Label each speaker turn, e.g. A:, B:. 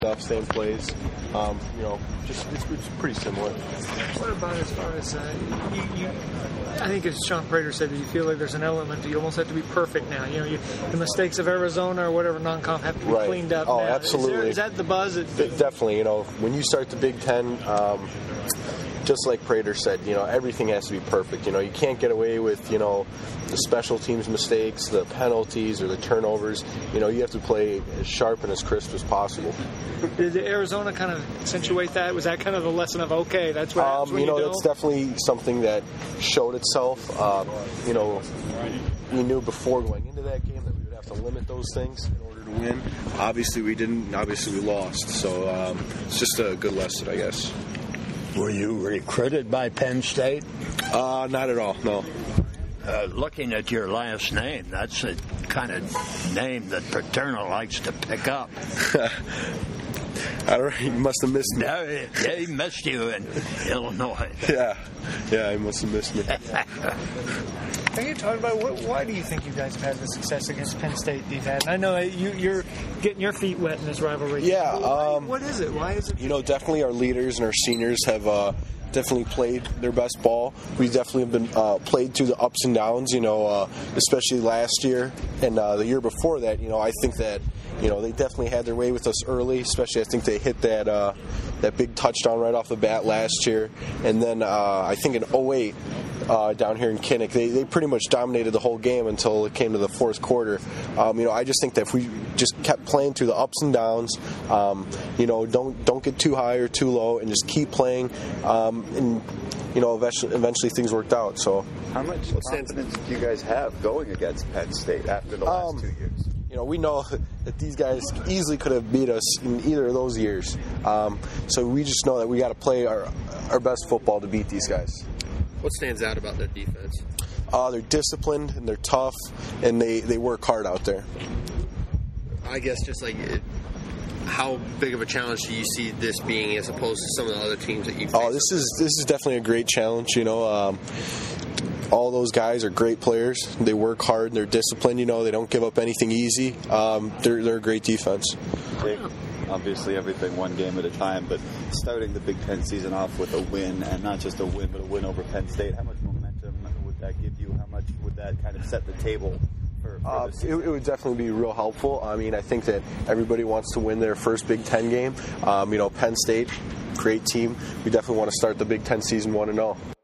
A: stuff, same plays. Just it's pretty similar.
B: What about as far as I think as Sean Prater said, you feel like there's an element you almost have to be perfect now. The mistakes of Arizona or whatever non-conf have to be cleaned up.
A: Oh,
B: now.
A: absolutely.
B: Is that the buzz?
A: Definitely. When you start the Big Ten. Just like Prater said, everything has to be perfect. You can't get away with, the special teams mistakes, the penalties, or the turnovers. You have to play as sharp and as crisp as possible.
B: Did Arizona kind of accentuate that? Was that kind of the lesson of, okay, that's what happens when
A: that's definitely something that showed itself. We knew before going into that game that we would have to limit those things in order to win. Obviously, we didn't. Obviously, we lost. So it's just a good lesson, I guess.
C: Were you recruited by Penn State?
A: Not at all, no.
C: Looking at your last name, that's a kind of name that Paterno likes to pick up.
A: I don't know, he must have missed me.
C: No, he missed you in Illinois.
A: Yeah, he must have missed me.
B: Can you talk about why do you think you guys have had the success against Penn State you've had? And I know you're getting your feet wet in this rivalry.
A: Yeah.
B: What is it? Why is it?
A: Definitely our leaders and our seniors have definitely played their best ball. We definitely have been played through the ups and downs, especially last year and the year before that. I think that, they definitely had their way with us early, especially I think they hit that big touchdown right off the bat last year. And then I think in 2008, down here in Kinnick, they pretty much dominated the whole game until it came to the fourth quarter. I just think that if we just kept playing through the ups and downs, don't get too high or too low, and just keep playing, and eventually things worked out. So,
D: how much confidence do you guys have going against Penn State after the last 2 years?
A: We know that these guys easily could have beat us in either of those years. So we just know that we got to play our best football to beat these guys.
E: What stands out about that defense?
A: They're disciplined and they're tough, and they work hard out there.
E: I guess just how big of a challenge do you see this being as opposed to some of the other teams that you face?
A: Oh, this is definitely a great challenge. All those guys are great players. They work hard and they're disciplined. They don't give up anything easy. They're a great defense.
D: Obviously, everything one game at a time, but starting the Big Ten season off with a win, and not just a win, but a win over Penn State, how much momentum would that give you? How much would that kind of set the table for the season?
A: It would definitely be real helpful. I think that everybody wants to win their first Big Ten game. Penn State, great team. We definitely want to start the Big Ten season 1-0.